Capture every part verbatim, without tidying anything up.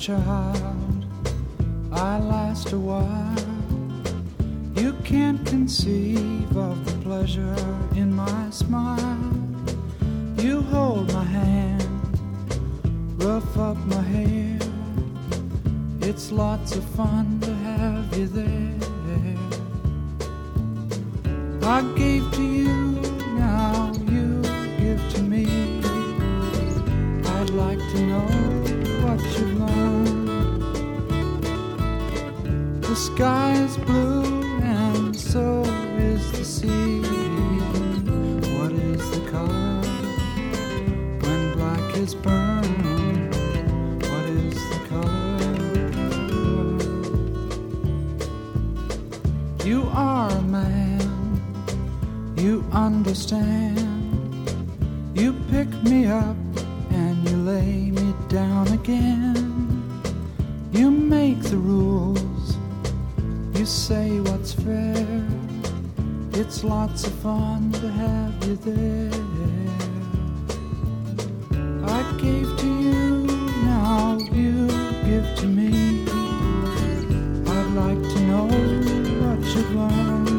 child, I last a while. You can't conceive of the pleasure in my smile. You hold my hand, rough up my hair. It's lots of fun to have you there. I gave to you, now you give to me. I'd like to know what you've learned. The sky is blue and so is the sea. What is the color when black is burned? What is the color? You are a man, you understand. You pick me up and you lay me down again. You make the rules, you say what's fair. It's lots of fun to have you there. I gave to you, now you give to me. I'd like to know what you've learned.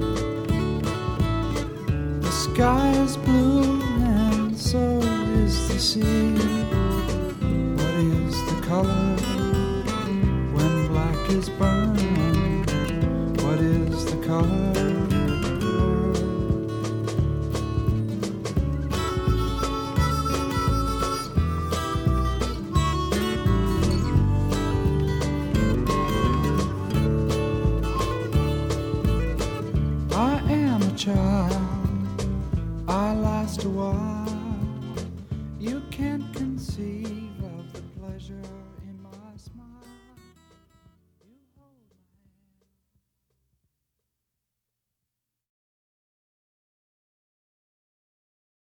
The sky is blue and so is the sea. What is the color when black is burned? What is the color? I am a child, I last a while.